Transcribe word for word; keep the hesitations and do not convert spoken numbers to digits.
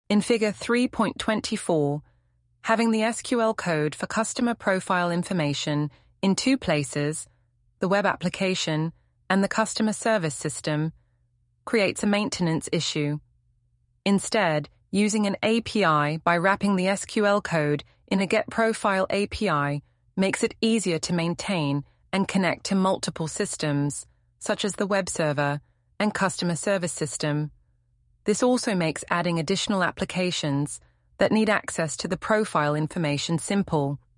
In Figure three point two four, having the S Q L code for customer profile information in two places, the web application and the customer service system, creates a maintenance issue. Instead, using an A P I by wrapping the S Q L code in a GetProfile A P I makes it easier to maintain and connect to multiple systems, such as the web server and customer service system. This also makes adding additional applications that need access to the profile information simple.